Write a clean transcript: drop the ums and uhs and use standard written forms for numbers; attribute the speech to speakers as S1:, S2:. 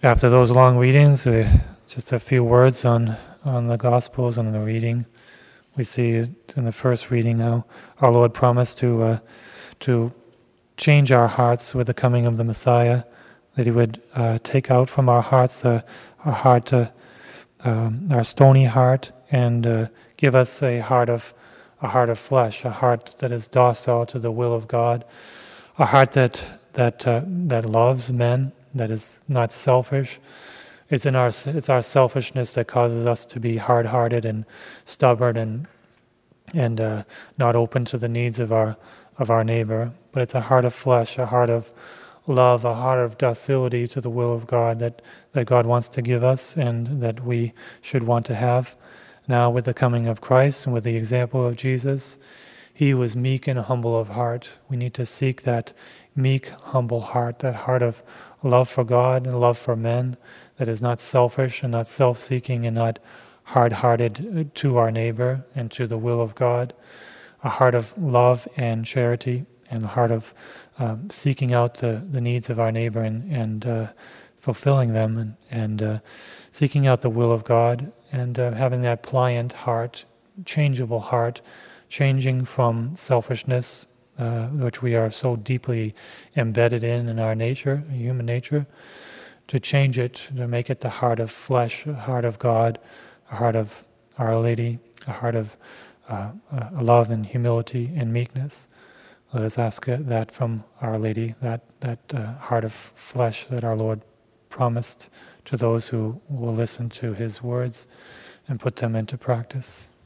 S1: After those long readings, just a few words on the Gospels and the reading. We see in the first reading how our Lord promised to change our hearts with the coming of the Messiah, that He would take out from our hearts our stony heart, and give us a heart of flesh, a heart that is docile to the will of God, a heart that loves men, that is not selfish. It's our selfishness that causes us to be hard-hearted and stubborn and not open to the needs of our neighbor. But it's a heart of flesh, a heart of love, a heart of docility to the will of God that God wants to give us and that we should want to have. Now, with the coming of Christ and with the example of Jesus, He was meek and humble of heart. We need to seek that meek, humble heart, that heart of love for God and love for men, that is not selfish and not self-seeking and not hard-hearted to our neighbor and to the will of God, a heart of love and charity, and a heart of seeking out the needs of our neighbor and fulfilling them, and seeking out the will of God, and having that pliant heart, changeable heart, changing from selfishness, which we are so deeply embedded in our nature, human nature, to change it, to make it the heart of flesh, a heart of God, a heart of Our Lady, a heart of love and humility and meekness. Let us ask that from Our Lady, that heart of flesh that our Lord promised to those who will listen to His words and put them into practice.